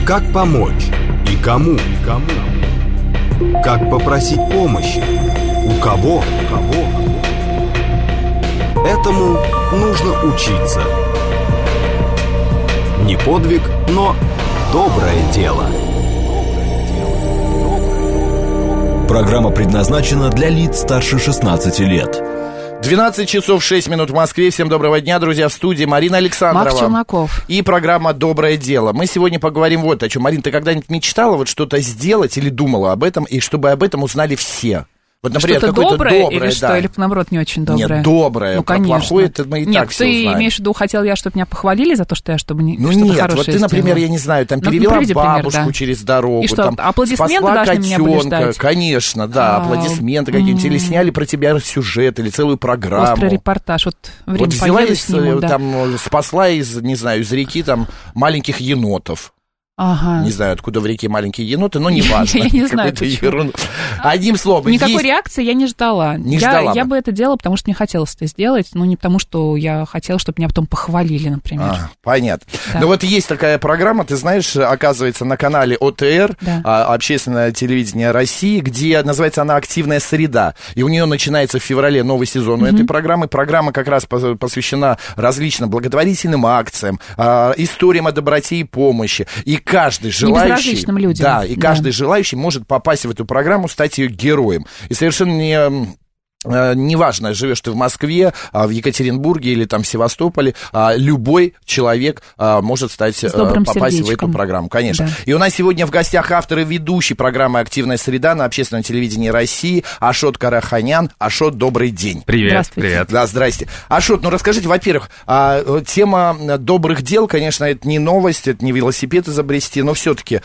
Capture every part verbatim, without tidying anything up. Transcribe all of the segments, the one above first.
Как помочь и кому? И кому? Как попросить помощи? У кого? У кого? Этому нужно учиться. Не подвиг, но доброе дело. Программа предназначена для лиц старше шестнадцати лет. двенадцать часов шесть минут в Москве. Всем доброго дня, друзья. В студии Марина Александрова. Марк Челноков. И программа «Доброе дело». Мы сегодня поговорим вот о чем. Марин, ты когда-нибудь мечтала вот что-то сделать или думала об этом, и чтобы об этом узнали все? Вот, например, что-то какое-то доброе, доброе, или да. что? Или, наоборот, не очень доброе? Нет, доброе. Ну, Про конечно. плохое это мы и нет, так все ты узнаем. имеешь в виду, хотел я, чтобы меня похвалили за то, что я чтобы не, ну, что-то нет, хорошее вот ты, например, сделала. я не знаю, там Ну, перевела приведи пример, бабушку да. через дорогу. И что, там, аплодисменты спасла должны меня были котенка, ждать? Конечно, да, А, аплодисменты какие-нибудь. Или сняли про тебя сюжет, или целую программу. Острый репортаж. Вот время Вот взяла поеду, из, сниму, да. там, спасла из, не знаю, из реки там маленьких енотов. Ага. Не знаю, откуда в реке маленькие еноты, но неважно. Я не знаю, почему. Одним словом, Никакой есть... реакции я не ждала. Не я, ждала я бы. бы это делала, потому что мне хотелось это сделать, но не потому, что я хотела, чтобы меня потом похвалили, например. А, понятно. Да. Ну вот есть такая программа, ты знаешь, оказывается, на канале О Тэ Эр, Да. а, Общественное телевидение России, где называется она «Активная среда». И у нее начинается в феврале новый сезон Mm-hmm. этой программы. Программа как раз по- посвящена различным благотворительным акциям, а, историям о доброте и помощи. И каждый желающий... Безразличным людям. Да, и каждый Да. желающий может попасть в эту программу, стать ее героем. И совершенно не... Неважно, живешь ты в Москве, в Екатеринбурге или там в Севастополе, любой человек может стать, попасть в эту программу, конечно. Да. И у нас сегодня в гостях автор и ведущий программы «Активная среда» на Общественном телевидении России Ашот Караханян. Ашот, добрый день. Привет, привет. Да, здрасте. Ашот, ну расскажите, во-первых, тема добрых дел, конечно, это не новость, это не велосипед изобрести, но все-таки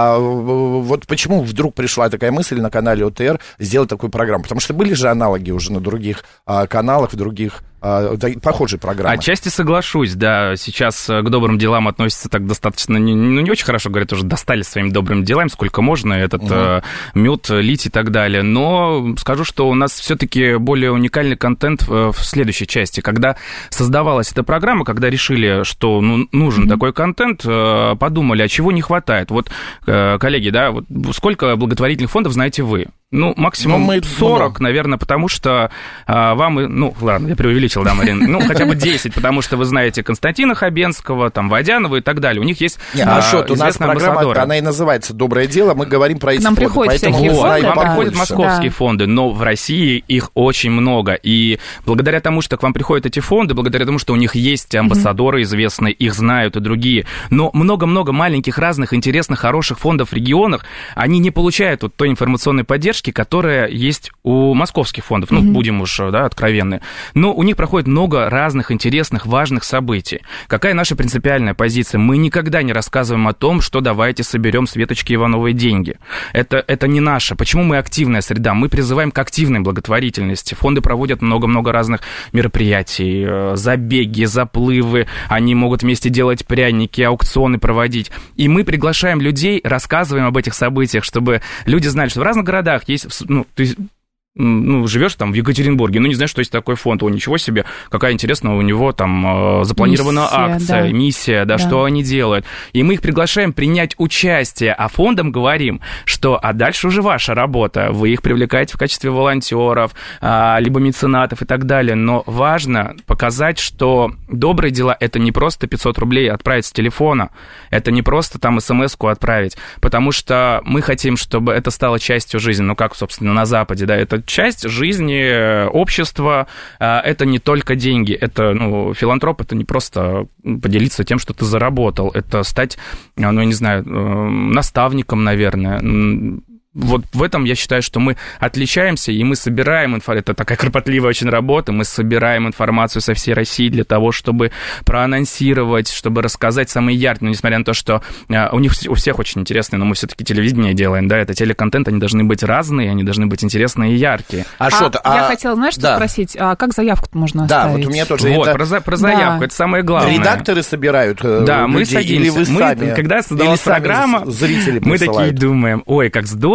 вот почему вдруг пришла такая мысль на канале О Тэ Эр сделать такую программу? Потому что были же аналоги уже на других а, каналах, в других а, да, похожие программы. Отчасти соглашусь, да, сейчас к добрым делам относятся так достаточно, не, ну, не очень хорошо, говорят, уже достали своими добрыми делами, сколько можно, этот угу. э, мед лить и так далее, но скажу, что у нас все-таки более уникальный контент в, в следующей части. Когда создавалась эта программа, когда решили, что ну, нужен угу. такой контент, э, подумали, а чего не хватает. Вот, э, коллеги, да, вот сколько благотворительных фондов знаете вы? Ну, максимум ну, мы, сорок, ну, наверное, потому что а, вам... Ну, ладно, я преувеличил, да, Марин? Ну, хотя бы десять, потому что вы знаете Константина Хабенского, там, Водянова и так далее. У них есть Нет, а, Ашот, у нас программа, амбассадоры. она и называется «Доброе дело», мы говорим про эти нам фонды, приходят поэтому всякие вот, фонды, к вам да. приходят московские Да. фонды, но в России их очень много. И благодаря тому, что к вам приходят эти фонды, благодаря тому, что у них есть амбассадоры mm-hmm. известные, их знают и другие, но много-много маленьких разных интересных, хороших фондов в регионах, они не получают вот той информационной поддержки, которая есть у московских фондов, ну, mm-hmm. будем уж, да, откровенны. Но у них проходит много разных интересных, важных событий. Какая наша принципиальная позиция? Мы никогда не рассказываем о том, что давайте соберем Светочки Ивановой деньги. Это, это не наше. Почему мы активная среда? Мы призываем к активной благотворительности. Фонды проводят много-много разных мероприятий, забеги, заплывы, они могут вместе делать пряники, аукционы проводить. И мы приглашаем людей, рассказываем об этих событиях, чтобы люди знали, что в разных городах есть... Ну, то есть, ну, живешь там в Екатеринбурге, ну, не знаешь, что есть такой фонд, о, ничего себе, какая интересная у него там запланирована миссия, акция, да. миссия, да, да, что они делают. И мы их приглашаем принять участие, а фондам говорим, что, а дальше уже ваша работа, вы их привлекаете в качестве волонтеров, либо меценатов и так далее, но важно показать, что добрые дела — это не просто пятьсот рублей отправить с телефона, это не просто там смс-ку отправить, потому что мы хотим, чтобы это стало частью жизни, ну, как, собственно, на Западе, да, это часть жизни общества, это не только деньги, это, ну, филантроп, это не просто поделиться тем, что ты заработал, это стать, ну, я не знаю, наставником, наверное. Вот в этом я считаю, что мы отличаемся, и мы собираем информацию, это такая кропотливая очень работа, мы собираем информацию со всей России для того, чтобы проанонсировать, чтобы рассказать самые яркие, ну, несмотря на то, что у них у всех очень интересные, но мы все-таки телевидение делаем, да, это телеконтент, они должны быть разные, они должны быть интересные и яркие. А, а, что-то, а я хотела, знаешь, что да. спросить, а как заявку-то можно да, оставить? Да, вот у меня тоже вот, это... про, за, про заявку, да. это самое главное. Редакторы собирают да, людей, мы садимся, или вы мы, сами? когда создалась программа, зрители мы такие думаем, ой, как здорово,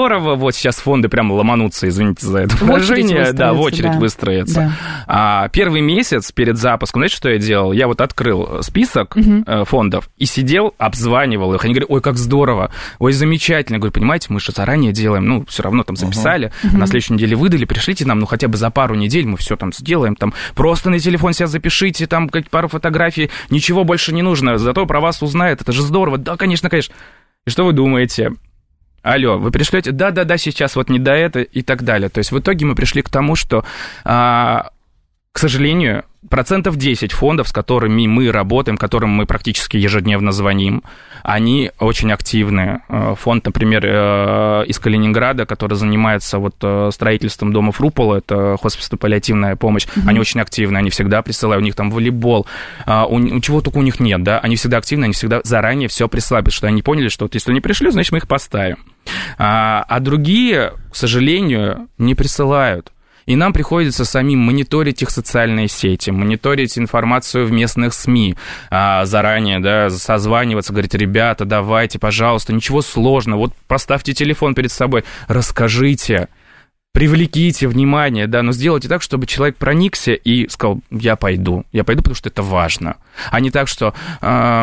здорово, вот сейчас фонды прямо ломанутся, извините за это выражение, да, в очередь да. выстроятся. Да. А, первый месяц перед запуском, знаете, что я делал? Я вот открыл список угу. э, фондов и сидел, обзванивал их. Они говорят, ой, как здорово, ой, замечательно. Я говорю, понимаете, мы же заранее делаем, ну, все равно там записали, угу. на следующей неделе выдали, пришлите нам, ну, хотя бы за пару недель мы все там сделаем, там, просто на телефон себя запишите, там, как пару фотографий, ничего больше не нужно, зато про вас узнают, это же здорово. Да, конечно, конечно. И что вы думаете? Алло, вы пришлете? Да-да-да, сейчас вот не до этого и так далее. То есть в итоге мы пришли к тому, что, а, к сожалению, процентов десять фондов, с которыми мы работаем, которым мы практически ежедневно звоним, они очень активны. Фонд, например, из Калининграда, который занимается вот строительством домов Рупола, это хосписно-паллиативная помощь, mm-hmm. они очень активны, они всегда присылают, у них там волейбол, у, чего только у них нет, да, они всегда активны, они всегда заранее все присылают, потому что они поняли, что вот если не пришли, значит, мы их поставим. А, а другие, к сожалению, не присылают. И нам приходится самим мониторить их социальные сети, мониторить информацию в местных СМИ, а, заранее, да, созваниваться, говорить, ребята, давайте, пожалуйста, ничего сложного, вот поставьте телефон перед собой, расскажите, привлеките внимание, да, но сделайте так, чтобы человек проникся и сказал, я пойду, я пойду, потому что это важно, а не так, что... А,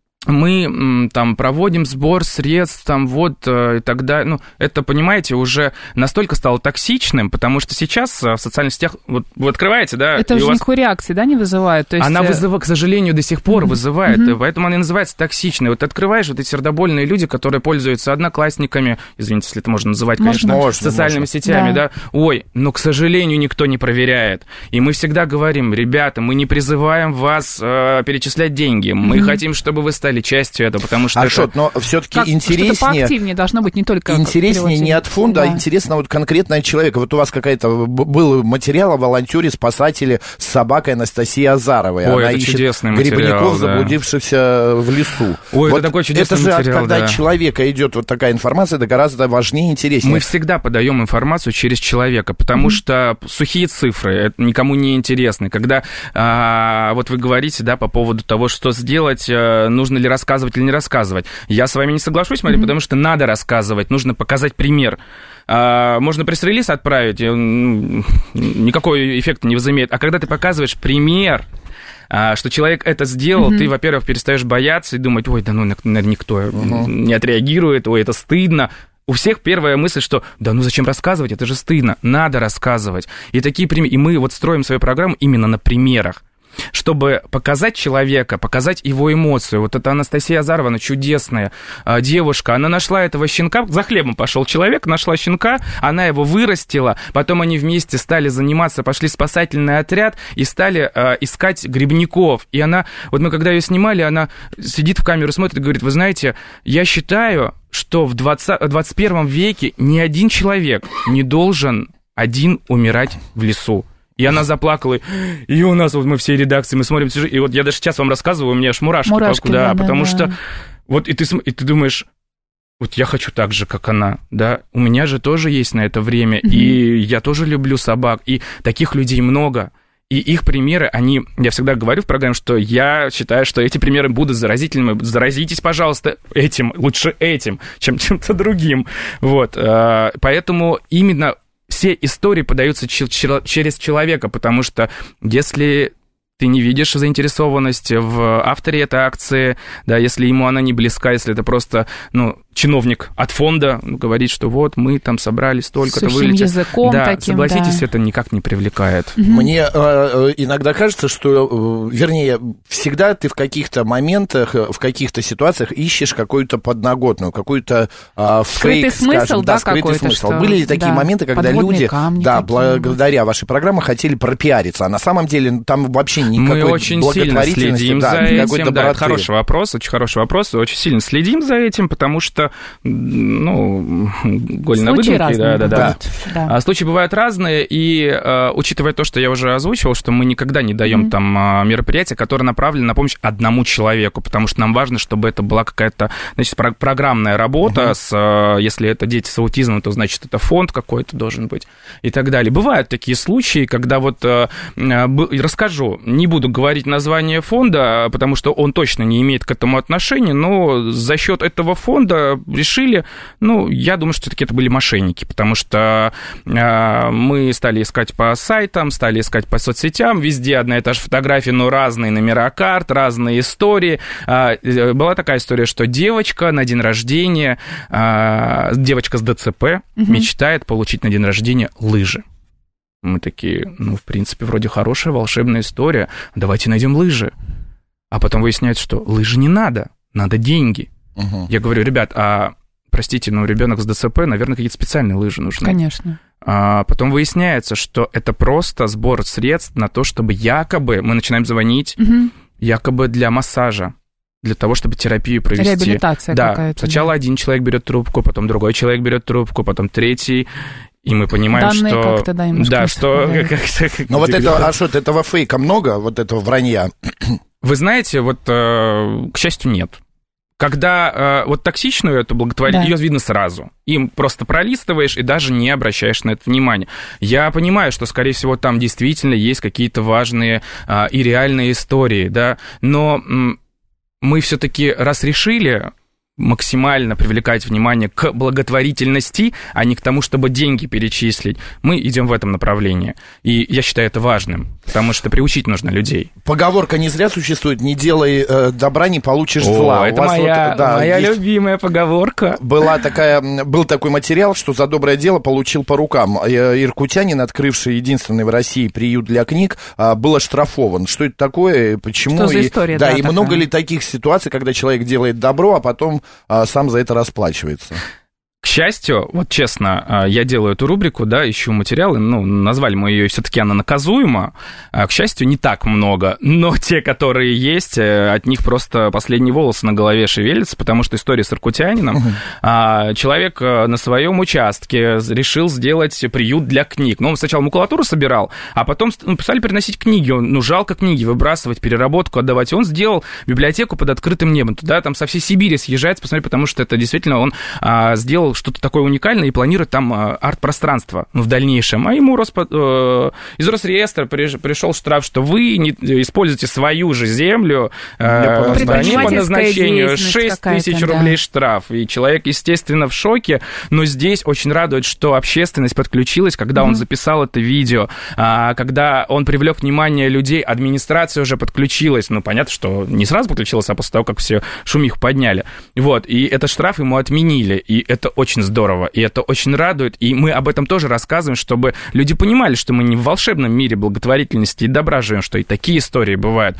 мы там проводим сбор средств, там вот и так далее. Ну, это, понимаете, уже настолько стало токсичным, потому что сейчас в социальных сетях, вот вы открываете, да... Это уже вас... никакой реакции, да, не вызывает? То есть... Она вызывает, к сожалению, до сих пор mm-hmm. вызывает, mm-hmm. поэтому она и называется токсичной. Вот открываешь вот эти сердобольные люди, которые пользуются одноклассниками, извините, если это можно называть, можно. конечно, можно, социальными можно. сетями, да. да, ой, но, к сожалению, никто не проверяет. И мы всегда говорим, ребята, мы не призываем вас э, перечислять деньги, мы mm-hmm. хотим, чтобы вы стали частью этого, потому что... Аршот, это... но все-таки как, интереснее... Что-то поактивнее должно быть, не только... Интереснее не от фонда, да. а интересно вот конкретно от человека. Вот у вас какая-то... Был материал о волонтере, спасателе с собакой Анастасии Азаровой. Ой, Она это ищет чудесный грибников, да. заблудившихся в лесу. Ой, вот это такой чудесный это же, материал, когда да. от человека идет вот такая информация, это гораздо важнее и интереснее. Мы всегда подаем информацию через человека, потому mm-hmm. что сухие цифры, это никому не интересны. Когда а, вот вы говорите, да, по поводу того, что сделать, нужно ли рассказывать или не рассказывать. Я с вами не соглашусь, Мария, mm-hmm. потому что надо рассказывать, нужно показать пример. А, можно пресс-релиз отправить, никакой эффекта не возымеет. А когда ты показываешь пример, что человек это сделал, mm-hmm. ты, во-первых, перестаешь бояться и думать, ой, да ну, наверное, никто mm-hmm. не отреагирует, ой, это стыдно. У всех первая мысль, что да ну зачем рассказывать, это же стыдно, надо рассказывать. И такие примеры, и мы вот строим свою программу именно на примерах, чтобы показать человека, показать его эмоцию. Вот это Анастасия Азарова, она чудесная а, девушка, она нашла этого щенка, за хлебом пошел человек, нашла щенка, она его вырастила, потом они вместе стали заниматься, пошли в спасательный отряд и стали а, искать грибников. И она, вот мы когда ее снимали, она сидит в камеру, смотрит и говорит, вы знаете, я считаю, что в двадцать первом веке ни один человек не должен один умирать в лесу. И она заплакала, и у нас вот мы все редакции, мы смотрим, и вот я даже сейчас вам рассказываю, у меня аж мурашки, мурашки да, да, потому да, что да. вот и ты, и ты думаешь, вот я хочу так же, как она, да, у меня же тоже есть на это время, mm-hmm. и я тоже люблю собак, и таких людей много, и их примеры, они, я всегда говорю в программе, что я считаю, что эти примеры будут заразительными, заразитесь, пожалуйста, этим, лучше этим, чем чем-то другим, вот, поэтому именно все истории подаются через человека, потому что если ты не видишь заинтересованности в авторе этой акции, да, если ему она не близка, если это просто, ну, чиновник от фонда говорит, что вот мы там собрали столько-то, вылетели. языком да, таким, согласитесь, да. это никак не привлекает. Угу. Мне э, иногда кажется, что, э, вернее, всегда ты в каких-то моментах, в каких-то ситуациях ищешь какую-то подноготную, какую-то э, скрытый фейк, смысл, скажем, да, да, скрытый смысл. Что... Были ли такие да. моменты, когда подводные люди, камни да, такие. благодаря вашей программе хотели пропиариться, а на самом деле там вообще никакой Мы очень сильно следим да, за этим, да, это хороший вопрос, очень хороший вопрос, очень сильно следим за этим, потому что, ну, голь на выдумке, да, да, да. да. А, случаи бывают разные, и а, учитывая то, что я уже озвучивал, что мы никогда не даем mm-hmm. там а, мероприятия, которые направлены на помощь одному человеку, потому что нам важно, чтобы это была какая-то, значит, про- программная работа, mm-hmm. с, а, если это дети с аутизмом, то, значит, это фонд какой-то должен быть и так далее. Бывают такие случаи, когда вот, а, б, расскажу, не буду говорить название фонда, потому что он точно не имеет к этому отношения, но за счет этого фонда это решили, ну, я думаю, что все-таки это были мошенники, потому что э, мы стали искать по сайтам, стали искать по соцсетям, везде одна и та же фотография, но разные номера карт, разные истории. Э, была такая история, что девочка на день рождения, э, девочка с ДЦП угу. мечтает получить на день рождения лыжи. Мы такие, ну, в принципе, вроде хорошая волшебная история, давайте найдем лыжи. А потом выясняется, что лыжи не надо, надо деньги. Угу. Я говорю, ребят, а, простите, но ребенок с ДЦП, наверное, какие-то специальные лыжи нужны. Конечно. А потом выясняется, что это просто сбор средств на то, чтобы якобы, мы начинаем звонить, угу. якобы для массажа, для того, чтобы терапию провести. Реабилитация да, какая-то. Сначала да. один человек берет трубку, потом другой человек берет трубку, потом третий. И мы понимаем, данные что... как-то, да, да, что... Но вот это, а что, этого фейка много, вот этого вранья? Вы знаете, вот, к счастью, нет. Когда вот токсичную эту благотворительность, да. ее видно сразу. Им просто пролистываешь и даже не обращаешь на это внимания. Я понимаю, что, скорее всего, там действительно есть какие-то важные и реальные истории, да, но мы все-таки раз решили... максимально привлекать внимание к благотворительности, а не к тому, чтобы деньги перечислить. Мы идем в этом направлении. И я считаю это важным, потому что приучить нужно людей. Поговорка не зря существует: не делай э, добра, не получишь О, зла. это моя, вот, да, моя любимая поговорка. Была такая, был такой материал, что за доброе дело получил по рукам. Иркутянин, открывший единственный в России приют для книг, был оштрафован. Что это такое? Почему? Что за история? И, да, да, и такая. много ли таких ситуаций, когда человек делает добро, а потом а, сам за это расплачивается? К счастью, вот честно, я делаю эту рубрику, да, ищу материалы, ну, назвали мы ее, все-таки она наказуема. К счастью, не так много, но те, которые есть, от них просто последние волосы на голове шевелятся, потому что история с иркутянином. Uh-huh. Человек на своем участке решил сделать приют для книг. Ну, он сначала макулатуру собирал, а потом ну, стали приносить книги. Ну, жалко книги выбрасывать, переработку отдавать. И он сделал библиотеку под открытым небом. Туда там со всей Сибири съезжается, посмотреть, потому что это действительно он а, сделал что-то такое уникальное и планирует там арт-пространство ну, в дальнейшем. А ему Роспо... э, из Росреестра пришел штраф, что вы не используете свою же землю э, не по назначению, шесть тысяч рублей да. штраф. И человек, естественно, в шоке, но здесь очень радует, что общественность подключилась, когда mm-hmm. он записал это видео, а, когда он привлек внимание людей, администрация уже подключилась. Ну, понятно, что не сразу подключилась, а после того, как все шумиху подняли. Вот, и этот штраф ему отменили, и это очень здорово. Здорово, и это очень радует, и мы об этом тоже рассказываем, чтобы люди понимали, что мы не в волшебном мире благотворительности и добра живем, что и такие истории бывают,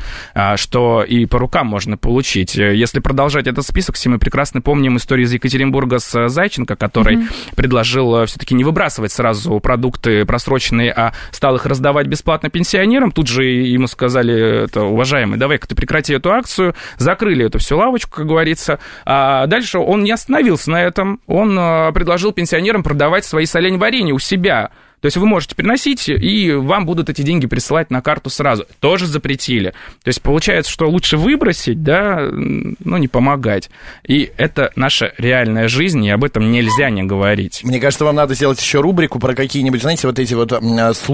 что и по рукам можно получить. Если продолжать этот список, все мы прекрасно помним историю из Екатеринбурга с Зайченко, который mm-hmm. предложил все-таки не выбрасывать сразу продукты просроченные, а стал их раздавать бесплатно пенсионерам. Тут же ему сказали, это, уважаемый, давай-ка ты прекрати эту акцию, закрыли эту всю лавочку, как говорится. А дальше он не остановился на этом, он предложил пенсионерам продавать свои соленья-варенья у себя. То есть вы можете приносить, и вам будут эти деньги присылать на карту сразу. Тоже запретили. То есть получается, что лучше выбросить, да, но не помогать. И это наша реальная жизнь, и об этом нельзя не говорить. Мне кажется, вам надо сделать еще рубрику про какие-нибудь, знаете, вот эти вот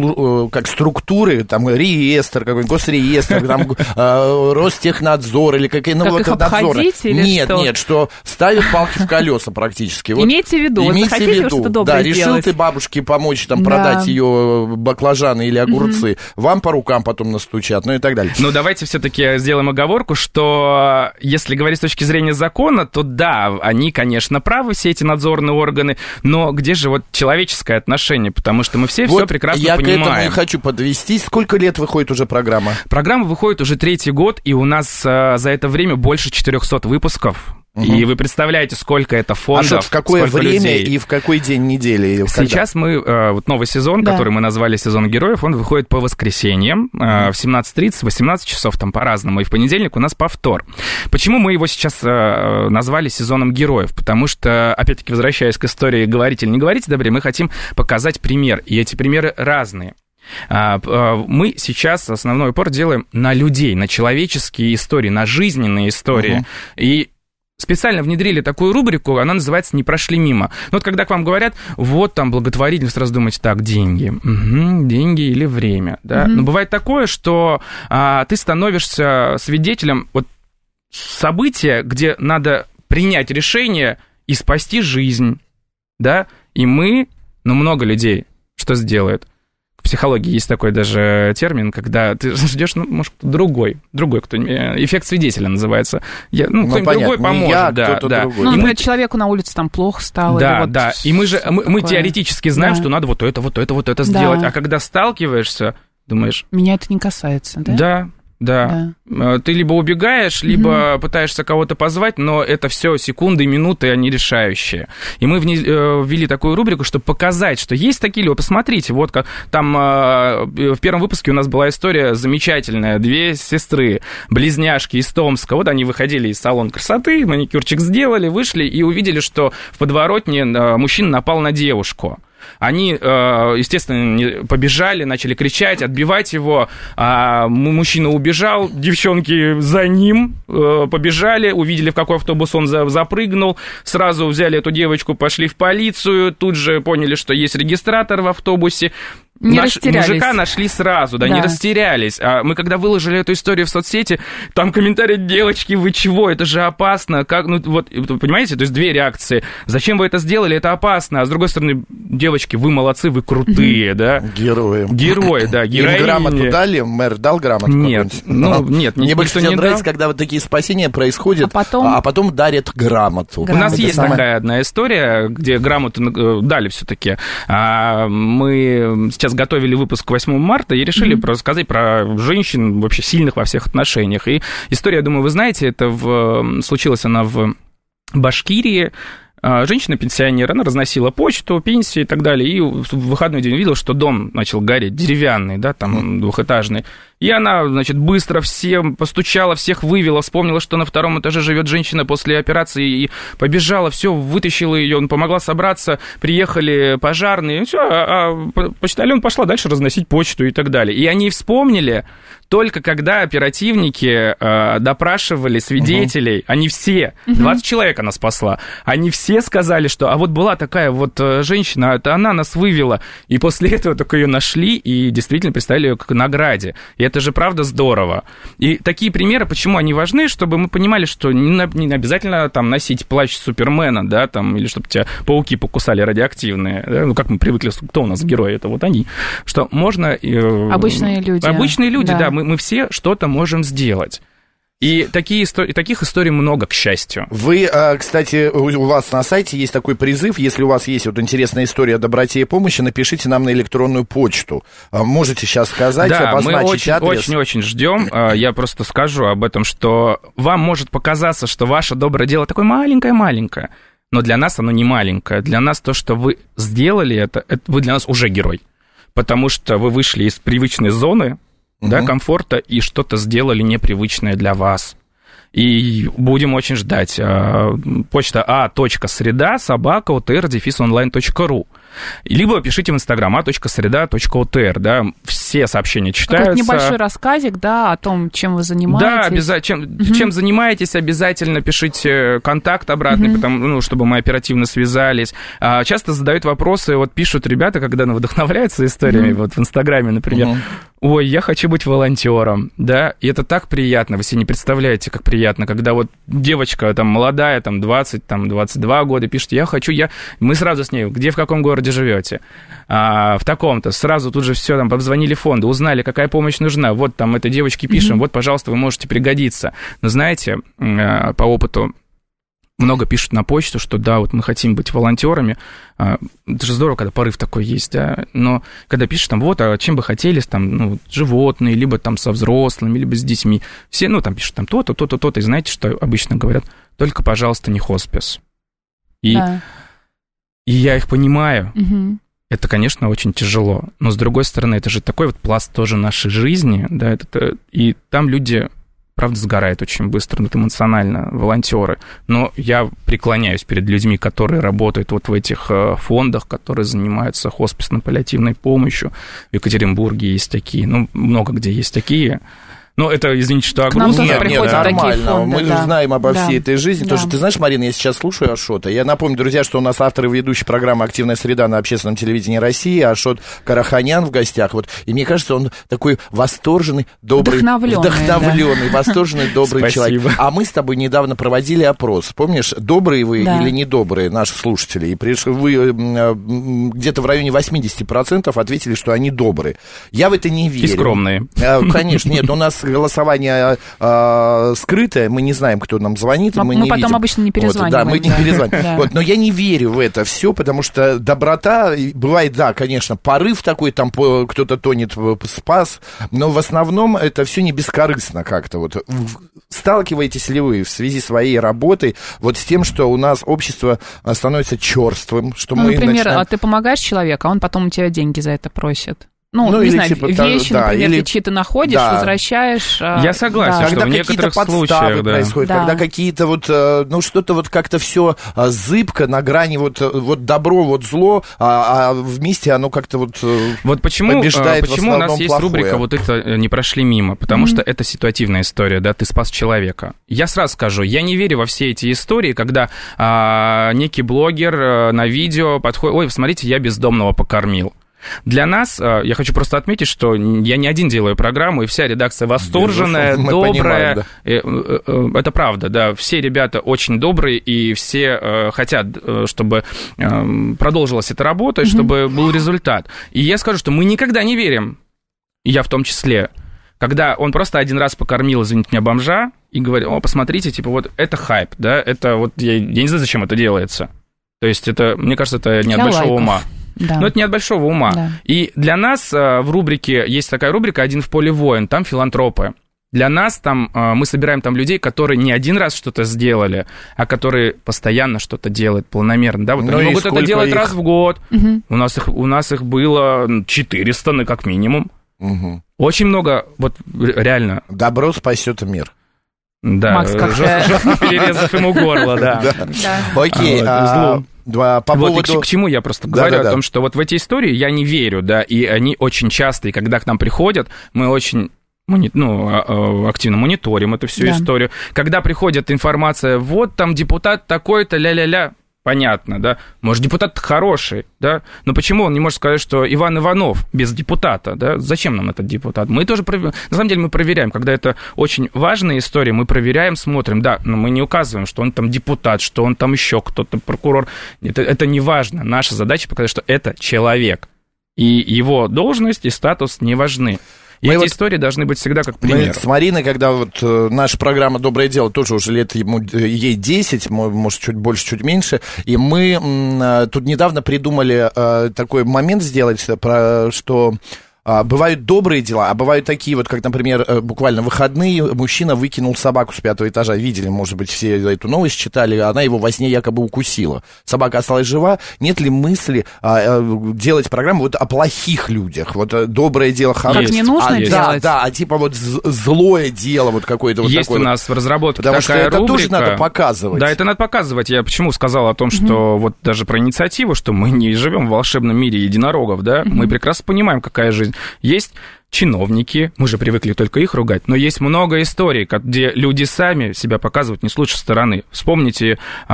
как структуры, там реестр, какой-нибудь госреестр, там Ростехнадзор или какие-то... Как их обходить или Нет, что? нет, что ставят палки в колеса практически. Имейте в виду, вот захотите вы что-то доброе да, решил сделать. ты бабушке помочь, там, продать да. ее баклажаны или огурцы, mm-hmm. вам по рукам потом настучат, ну и так далее. Ну, давайте все-таки сделаем оговорку, что если говорить с точки зрения закона, то да, они, конечно, правы, все эти надзорные органы, но где же вот человеческое отношение? Потому что мы все вот все прекрасно я понимаем. Я к этому и хочу подвести. Сколько лет выходит уже программа? Программа выходит уже третий год, и у нас а, за это время больше четырехсот выпусков. Угу. И вы представляете, сколько это фондов, а что, в какое время людей. И в какой день недели? Сейчас когда? мы, вот новый сезон, да. который мы назвали «Сезон героев», он выходит по воскресеньям в семнадцать тридцать, восемнадцать часов, там по-разному, и в понедельник у нас повтор. Почему мы его сейчас назвали «Сезоном героев»? Потому что, опять-таки, возвращаясь к истории «Говорите или не говорите добре», мы хотим показать пример, и эти примеры разные. Мы сейчас основной упор делаем на людей, на человеческие истории, на жизненные истории, угу. и специально внедрили такую рубрику, она называется «Не прошли мимо». Ну, вот когда к вам говорят, вот там благотворительность, сразу думаете, так, деньги, угу, деньги или время, да. Mm-hmm. Но бывает такое, что а, ты становишься свидетелем вот события, где надо принять решение и спасти жизнь, да, и мы, ну, много людей что сделает. В психологии есть такой даже термин, когда ты ждешь, ну, может, другой, другой, кто эффект свидетеля называется. Я, ну, ну, кто-нибудь понятно, другой поможет, я, да, да. Другой. Ну, например, мы... человеку на улице там плохо стало. Да, вот да, и мы же, мы, мы теоретически знаем, да. что надо вот это, вот это, вот это да. сделать, а когда сталкиваешься, думаешь... Меня это не касается, да? Да. Да. да, ты либо убегаешь, либо угу. пытаешься кого-то позвать, но это все секунды, минуты, они решающие. И мы ввели такую рубрику, чтобы показать, что есть такие люди. Посмотрите, вот как там в первом выпуске у нас была история замечательная. Две сестры, близняшки из Томска. Вот они выходили из салона красоты, маникюрчик сделали, вышли и увидели, что в подворотне мужчина напал на девушку. Они, естественно, побежали, начали кричать, отбивать его. Мужчина убежал, девчонки за ним побежали, увидели, в какой автобус он запрыгнул, сразу взяли эту девочку, пошли в полицию, тут же поняли, что есть регистратор в автобусе. Не Наш, растерялись. Мужика нашли сразу, да, да, не растерялись. А мы когда выложили эту историю в соцсети, там комментарии: девочки, вы чего, это же опасно. Как, ну, вот, понимаете, то есть две реакции. Зачем вы это сделали, это опасно. А с другой стороны, девочки, вы молодцы, вы крутые, да. Герои. Герои, да, героини. Им грамоту дали? Мэр дал грамоту? Нет, ну, нет, мне больше не нравится, дал. когда вот такие спасения происходят, а потом, а потом дарят грамоту. грамоту. У нас это есть самое... такая одна история, где грамоту дали все-таки. Мы сейчас готовили выпуск к восьмому марта и решили mm-hmm. рассказать про женщин вообще сильных во всех отношениях. И история, я думаю, вы знаете, это в... случилась она в Башкирии. Женщина-пенсионер, она разносила почту, пенсии и так далее, и в выходной день увидела, что дом начал гореть, деревянный, да, там, mm-hmm. двухэтажный. И она, значит, быстро всем постучала, всех вывела, вспомнила, что на втором этаже живет женщина после операции, и побежала, все, вытащила ее, помогла собраться, приехали пожарные, все, а, а почтальон пошла дальше разносить почту и так далее. И они вспомнили только когда оперативники э, допрашивали свидетелей, uh-huh. они все, двадцать uh-huh. человек она спасла, они все сказали, что, а вот была такая вот женщина, это она нас вывела, и после этого только ее нашли и действительно представили ее к награде. И это же правда здорово. И такие примеры, почему они важны, чтобы мы понимали, что не, не обязательно там носить плащ Супермена, да, там, или чтобы тебя пауки покусали радиоактивные, да? Ну, как мы привыкли, кто у нас герои, это вот они, что можно... Э, обычные люди. Обычные люди, да, да мы, мы все что-то можем сделать. И такие истории, таких историй много, к счастью. Вы, кстати, у вас на сайте есть такой призыв, если у вас есть вот интересная история о доброте и помощи, напишите нам на электронную почту. Можете сейчас сказать, да, обозначить мы очень, адрес? очень-очень ждем. Я просто скажу об этом, что вам может показаться, что ваше доброе дело такое маленькое-маленькое, но для нас оно не маленькое. Для нас то, что вы сделали это, это вы для нас уже герой, потому что вы вышли из привычной зоны, Uh-huh. да, комфорта, и что-то сделали непривычное для вас. И будем очень ждать. Почта а.среда собака отр дефис онлайн точка ру. Либо пишите в Инстаграм а.среда.отр, да, все сообщения читаются. Какой-то небольшой рассказик, да, о том, чем вы занимаетесь. Да, обязательно, чем, uh-huh. чем занимаетесь, обязательно пишите контакт обратный, uh-huh. потому, ну, чтобы мы оперативно связались. А, часто задают вопросы, вот пишут ребята, когда вдохновляются историями, uh-huh. вот в Инстаграме, например, uh-huh. ой, я хочу быть волонтером, да, и это так приятно, вы себе не представляете, как приятно, когда вот девочка там молодая, там двадцать, там двадцать два года пишет, я хочу, я, мы сразу с ней, где, в каком городе живете, а, в таком-то, сразу тут же все, там, позвонили в фонды, узнали, какая помощь нужна, вот там этой девочке пишем, mm-hmm. вот, пожалуйста, вы можете пригодиться, но знаете, по опыту, много пишут на почту, что да, вот мы хотим быть волонтерами. Это же здорово, когда порыв такой есть, да. Но когда пишешь там, вот, а чем бы хотели, там, ну, животные, либо там со взрослыми, либо с детьми. Все, ну, там пишут там то-то, то-то, то-то. И знаете, что обычно говорят? Только, пожалуйста, не хоспис. И, да. и я их понимаю. Угу. Это, конечно, очень тяжело. Но, с другой стороны, это же такой вот пласт тоже нашей жизни, да. Это, и там люди... правда, сгорает очень быстро, ну, эмоционально, волонтеры. Но я преклоняюсь перед людьми, которые работают вот в этих фондах, которые занимаются хосписно-паллиативной помощью. В Екатеринбурге есть такие, ну, много где есть такие. Ну, это, извините, что нам огрузно. тоже Нет, нет, приходят такие нормально. фонды, Мы да. знаем обо Да. всей этой жизни. Да. Тоже, ты знаешь, Марина, я сейчас слушаю Ашота. Я напомню, друзья, что у нас автор и ведущий программы «Активная среда» на общественном телевидении России, Ашот Караханян в гостях. Вот. И мне кажется, он такой восторженный, добрый, Вдохновленный, вдохновленный, да. восторженный, добрый Спасибо. человек. А мы с тобой недавно проводили опрос. Помнишь, добрые вы Да. или недобрые наши слушатели? И пришли вы э, где-то в районе восемьдесят процентов ответили, что они добрые. Я в это не верю. И скромные. Э, Конечно, нет, у нас голосование э, скрытое, мы не знаем, кто нам звонит, Мы- мы, мы не потом видим. обычно не Вот, да, перезваниваем, мы не да. перезваниваем. Да. Вот, но я не верю в это все, потому что доброта, и бывает, да, конечно, порыв такой, там по- кто-то тонет, в- спас, но в основном это все не бескорыстно как-то. Вот. В- Сталкиваетесь ли вы в связи с своей работой вот с тем, что у нас общество а, становится черствым, что Ну, мы например, начинаем... а ты помогаешь человеку, а он потом у тебя деньги за это просит. Ну, Ну, не или знаю, типа та- вещи, да, например, или- ты чьи-то находишь, да. возвращаешь. а, Я согласен, да. что Когда в какие-то некоторых подставы случаях, да. происходят, Да. когда какие-то вот, э, ну, что-то вот как-то все зыбко, на грани вот, э, вот добро, вот зло, а, а вместе оно как-то вот... э, Вот почему, побеждает э, в почему у нас основном есть плохое. рубрика «Вот это э, не прошли мимо», потому Мгм. что это ситуативная история, да, ты спас человека. Я сразу скажу, я не верю во все эти истории, когда а, некий блогер а, на видео подходит, ой, смотрите, я бездомного покормил. Для нас, а, я хочу просто отметить, что я не один делаю программу, и вся редакция восторженная, Безусловно, мы добрая. понимаем, да. Э, э, э, Это правда, да, все ребята очень добрые, и все э, хотят, э, чтобы э, продолжилась эта работа, и чтобы был результат. И я скажу, что мы никогда не верим, и я в том числе, когда он просто один раз покормил, извините меня, бомжа, и говорит, о, посмотрите, типа, вот это хайп, да, это вот, я, я не знаю, зачем это делается. То есть это, мне кажется, это не Для от большого лайков. ума. Да. Но это не от большого ума. Да. И для нас э, в рубрике, есть такая рубрика «Один в поле воин», там филантропы. Для нас там, э, мы собираем там людей, которые не один раз что-то сделали, а которые постоянно что-то делают планомерно. Да? Вот Ну они и могут это сколько делать их? раз в год. Мгм. У нас их, у нас их было четыреста, ну, как минимум. Мгм. Очень много, вот р- реально, Добро спасет мир. да, Макс, как жестко, ты- жестко перерезав ему горло, да. Да. Окей, Вот, а, взлом. да, по Вот и поводу... к, к чему я просто Да, говорю да, да. о том, что вот в эти истории я не верю, да, и они очень часто, и когда к нам приходят, мы очень мони- ну, а- а, активно мониторим эту всю Да. историю. Когда приходит информация, вот там депутат такой-то, ля-ля-ля, понятно, да, может, депутат хороший, да, но почему он не может сказать, что Иван Иванов без депутата, да, зачем нам этот депутат? Мы тоже, пров- на самом деле, мы проверяем, когда это очень важная история, мы проверяем, смотрим, да, но мы не указываем, что он там депутат, что он там еще кто-то, прокурор, это, это не важно, наша задача показать, что это человек, и его должность и статус не важны. И Мы эти вот- истории должны быть всегда как Мы пример. с Мариной, когда вот э, наша программа «Доброе дело», тоже уже лет ему, э, ей десять, мо- может, чуть больше, чуть меньше, и мы м, э, тут недавно придумали э, такой момент сделать, э, про, что... а, бывают добрые дела, а бывают такие вот, как, например, э, буквально выходные, мужчина выкинул собаку с пятого этажа. Видели, может быть, все эту новость читали, она его во сне якобы укусила. Собака осталась жива. Нет ли мысли а, э, делать программу вот о плохих людях? Вот э, доброе дело, хорошее. Как не нужно а, делать. Да, да, а типа вот з- злое дело вот какое-то вот Есть такое у вот. нас в разработке Потому что такая это рубрика. тоже надо показывать. Да, это надо показывать. Я почему сказал о том, что вот даже про инициативу, что мы не живем в волшебном мире единорогов, да, мы прекрасно понимаем, какая жизнь. Есть чиновники, мы же привыкли только их ругать, но есть много историй, где люди сами себя показывают не с лучшей стороны. Вспомните,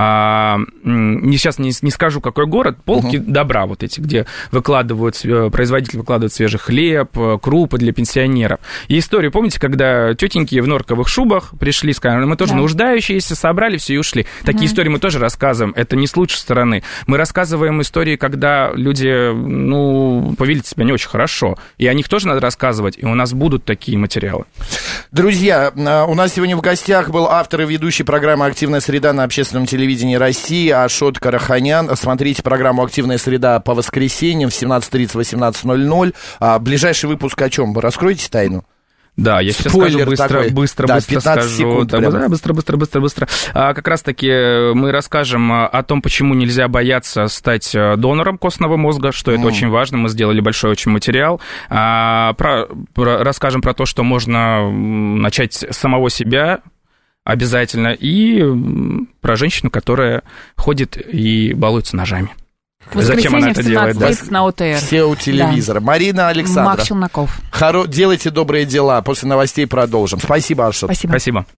а, не, сейчас не, не скажу, какой город, полки uh-huh. добра вот эти, где выкладывают, производители выкладывают свежий хлеб, крупы для пенсионеров. И историю, помните, когда тетеньки в норковых шубах пришли, сказали, мы тоже да. нуждающиеся, собрали все и ушли. Такие uh-huh. истории мы тоже рассказываем, это не с лучшей стороны. Мы рассказываем истории, когда люди, ну, повели себя не очень хорошо, и о них тоже надо рассказывать. И у нас будут такие материалы. Друзья, у нас сегодня в гостях был автор и ведущий программы «Активная среда» на общественном телевидении России Ашот Караханян. Смотрите программу «Активная среда» по воскресеньям в семнадцать тридцать - восемнадцать ноль ноль. Ближайший выпуск о чем? Вы раскроете тайну? Да, я сейчас Спойлер скажу быстро, такой. быстро, да, быстро пятнадцать скажу. секунд Да, прямо. да, быстро, быстро, быстро, быстро. А, как раз-таки мы расскажем о том, почему нельзя бояться стать донором костного мозга, что это mm. очень важно. Мы сделали большой очень материал. А, про, про, расскажем про то, что можно начать с самого себя обязательно, и про женщину, которая ходит и балуется ножами. В Зачем она это делает? Да? на ОТР. Все у телевизора. Да. Марина Александровна. Мак Челноков. Хоро... Делайте добрые дела. После новостей продолжим. Спасибо, Ашот. Спасибо. Спасибо.